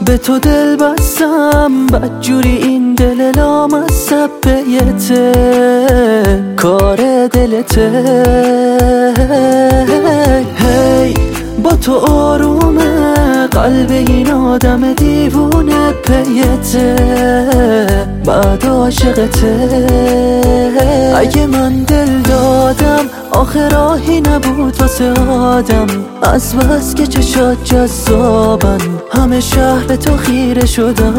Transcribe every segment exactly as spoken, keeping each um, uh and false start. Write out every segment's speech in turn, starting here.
به تو دل بستم، بدجوری این دل لام از سبیته، کار دلته. هی با تو آرومه قلب این آدم دیوونه پیته، بعد عاشقته. اگه من دل دادم آخه راهی نبود واسه آدم، از بس که چشات جذابن همه شهر به تو خیره شدن.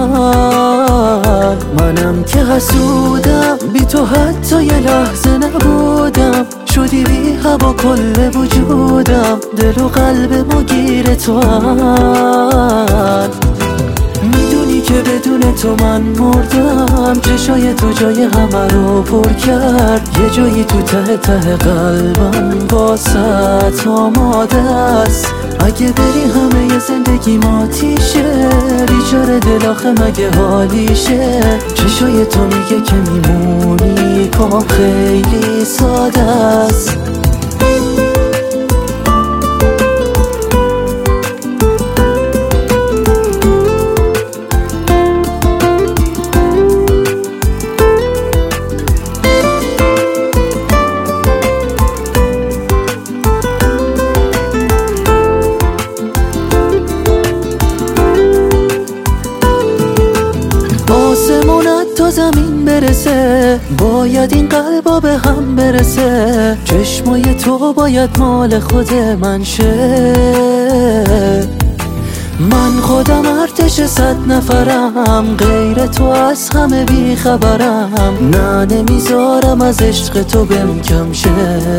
منم که حسودم بی تو حتی یه لحظه نبودم، شدی بی هوا کل وجودم، دل و قلب ما گیر تو هن. میدونی که بدون تو من مردم، چشای تو جای همه رو پر کرد، یه جایی تو ته ته قلبم واسط آماده است. اگه بری همه ی زندگی ما تیشه، بیچاره دل آخه مگه حالیشه. چشای تو میگه که میمونی، پام خیلی ساده است. آسمونت تا زمین برسه، باید این قلبا به هم برسه. چشمای تو باید مال خود من شه، من خودم ارتش صد نفرم، غیر تو از همه بی خبرم. نه نمیذارم از عشق تو بهم کم شه،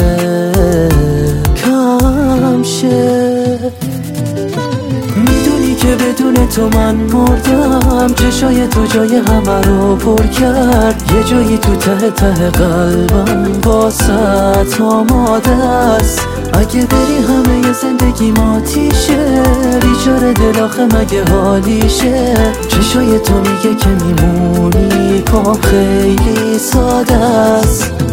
کم شه. میدونی که بدون تو من مردم، چشای تو جای همه رو پر کرد، یه جایی تو ته ته قلبم واسط آماده است. اگه بری همه ی زندگی ما تیشه، بیچاره دل آخه مگه حالیشه. چشای تو میگه که میمونی، پام خیلی ساده است.